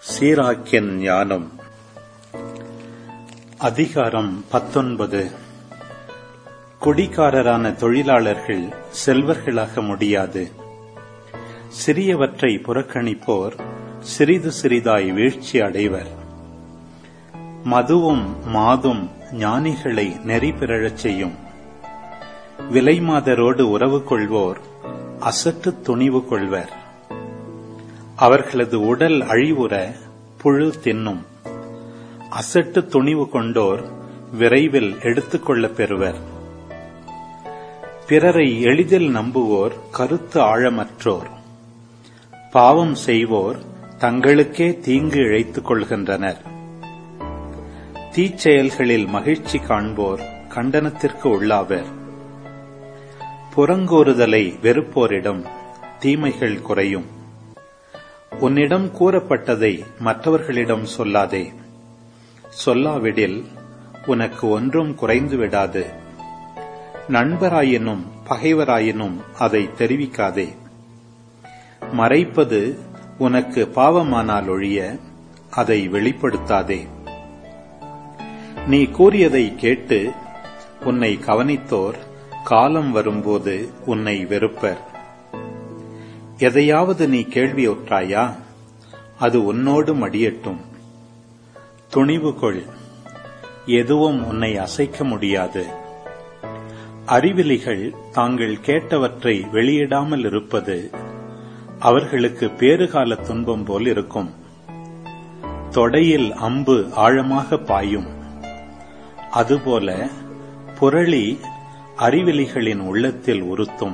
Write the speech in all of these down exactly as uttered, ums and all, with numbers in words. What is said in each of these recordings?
சீராக்கியன் ஞானம். அதிகாரம் பத்தொன்பது. குடிகாரரான தொழிலாளர்கள் செல்வர்களாக முடியாது. சிறியவற்றை புறக்கணிப்போர் சிறிது சிறிதாய் வீழ்ச்சி அடைவர். மதுவும் மாதும் ஞானிகளை நெறி பிறழச் செய்யும். விலைமாதரோடு உறவு கொள்வோர் அசட்டு துணிவு கொள்வர். அவர்களது உடல் அழிவுற புழு தின்னும். அசட்டு துணிவு கொண்டோர் விரைவில் எடுத்துக் கொள்ளப் பெறுவர். பிறரை எளிதில் நம்புவோர் கருத்து ஆழமற்றோர். பாவம் செய்வோர் தங்களுக்கே தீங்கு இழைத்துக் கொள்கின்றனர். தீச்செயல்களில் மகிழ்ச்சி காண்போர் கண்டனத்திற்கு உள்ளாவர். புறங்கூறுதலை வெறுப்போரிடம் தீமைகள் குறையும். உன்னிடம் கூறப்பட்டதை மற்றவர்களிடம் சொல்லாதே. சொல்லாவிடில் உனக்கு ஒன்றும் குறைந்து விடாது. நண்பராயினும் பகைவராயினும் அதை தெரிவிக்காதே. மறைப்பது உனக்கு பாவமானால் ஒழிய அதை வெளிப்படுத்தாதே. நீ கூறியதை கேட்டு உன்னை கவனித்தோர் காலம் வரும்போது உன்னை வெறுப்பர். எதையாவது நீ கேள்வியுற்றாயா? அது உன்னோடு மடியட்டும். துணிவு கொள், எதுவும் உன்னை அசைக்க முடியாது. அறிவிலிகள் தாங்கள் கேட்டவற்றை வெளியிடாமல் இருப்பது அவர்களுக்கு பேறுகால துன்பம் போல் இருக்கும். தொடையில் அம்பு ஆழமாக பாயும். அதுபோல புரளி அறிவிலிகளின் உள்ளத்தில் உறுத்தும்.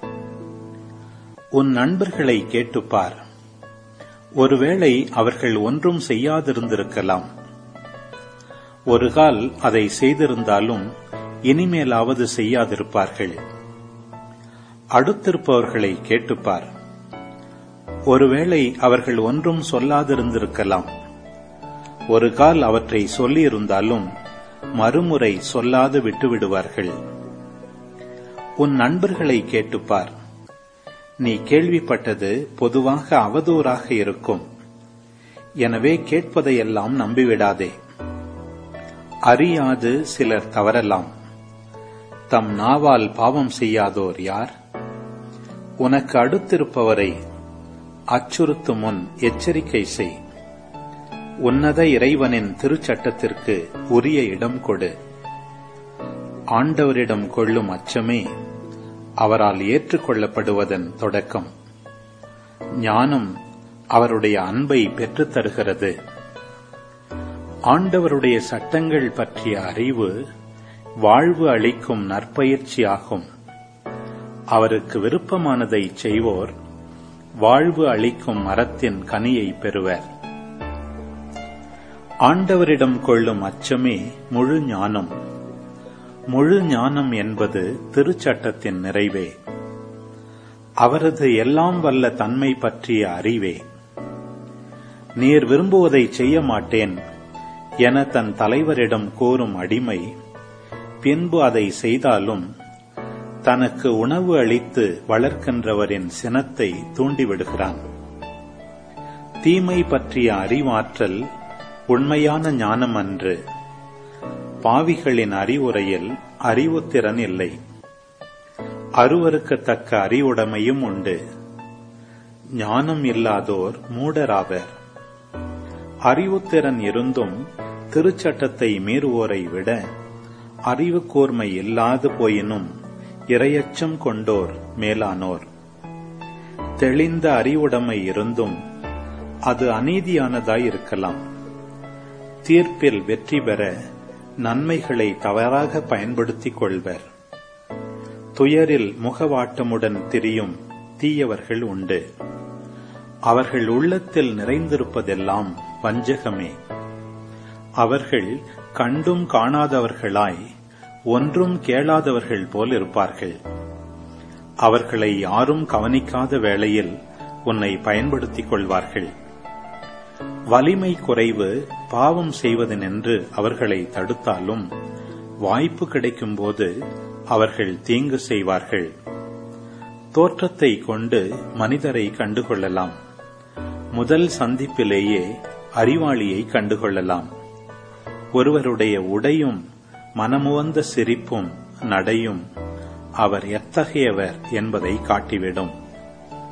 உன் நண்பர்களை கேட்டுப்பார். ஒருவேளை அவர்கள் ஒன்றும் செய்யாதிருந்திருக்கலாம். ஒருகால் அதை செய்திருந்தாலும் இனிமேலாவது செய்யாதிருப்பார்கள். அடுத்திருப்பவர்களை கேட்டுப்பார். ஒருவேளை அவர்கள் ஒன்றும் சொல்லாதிருந்திருக்கலாம். ஒருகால் அவற்றை சொல்லியிருந்தாலும் மறுமுறை சொல்லாது விட்டுவிடுவார்கள். உன் நண்பர்களை கேட்டுப்பார். நீ கேள்விப்பட்டது பொதுவாக அவதூறாக இருக்கும். எனவே கேட்பதையெல்லாம் நம்பிவிடாதே. அறியாது சிலர் தவறலாம். தம் நாவால் பாவம் செய்யாதோர் யார்? உனக்கு அடுத்திருப்பவரை அச்சுறுத்தும் முன் எச்சரிக்கை செய். உன்னத இறைவனின் திருச்சட்டத்திற்கு உரிய இடம் கொடு. ஆண்டவரிடம் கொள்ளும் அச்சமே அவரால் ஏற்றுக்கொள்ளப்படுவதன் தொடக்கம். ஞானம் அவருடைய அன்பை பெற்றுத் தருகிறது. ஆண்டவருடைய சட்டங்கள் பற்றிய அறிவு வாழ்வு அளிக்கும் நற்பயிற்சியாகும். அவருக்கு விருப்பமானதை செய்வோர் வாழ்வு அளிக்கும் மரத்தின் கனியை பெறுவர். ஆண்டவரிடம் கொள்ளும் அச்சமே முழு ஞானம். முழு ஞானம் என்பது திருச்சட்டத்தின் நிறைவே. அவரது எல்லாம் வல்ல தன்மை பற்றிய அறிவே. நீர் விரும்புவதை செய்ய மாட்டேன் என தன் தலைவரிடம் கூறும் அடிமை பின்பு அதை செய்தாலும் தனக்கு உணவு அளித்து வளர்க்கின்றவரின் சினத்தை தூண்டிவிடுகிறான். தீமை பற்றிய அறிவாற்றல் உண்மையான ஞானம் அன்று. பாவிகளின் அறிவுரையில் அறிவுத்திறன் இல்லை. அருவருக்கத்தக்க அறிவுடைமையும் உண்டு. ஞானம் இல்லாதோர் மூடராவர். அறிவுத்திறன் இருந்தும் திருச்சட்டத்தை மீறுவோரை விட அறிவு கூர்மை இல்லாது போயினும் இரையச்சம் கொண்டோர் மேலானோர். தெளிந்த அறிவுடைமை இருந்தும் அது அநீதியானதாய் இருக்கலாம். தீர்ப்பில் வெற்றி பெற நன்மைகளை தவறாக பயன்படுத்திக் கொள்வர். துயரில் முகவாட்டமுடன் திரியும் தீயவர்கள் உண்டு. அவர்கள் உள்ளத்தில் நிறைந்திருப்பதெல்லாம் வஞ்சகமே. அவர்கள் கண்டும் காணாதவர்களாய் ஒன்றும் கேளாதவர்கள் போல் இருப்பார்கள். அவர்களை யாரும் கவனிக்காத வேளையில் உன்னை பயன்படுத்திக் கொள்வார்கள். வலிமை குறைவு பாவம் செய்வதென்று அவர்களை தடுத்தாலும் வாய்ப்பு கிடைக்கும்போது அவர்கள் தீங்கு செய்வார்கள். தோற்றத்தை கொண்டு மனிதரை கண்டுகொள்ளலாம். முதல் சந்திப்பிலேயே அறிவாளியை கண்டுகொள்ளலாம். ஒருவருடைய உடையும் மனமுவந்த சிரிப்பும் நடையும் அவர் எத்தகையவர் என்பதை காட்டிவிடும்.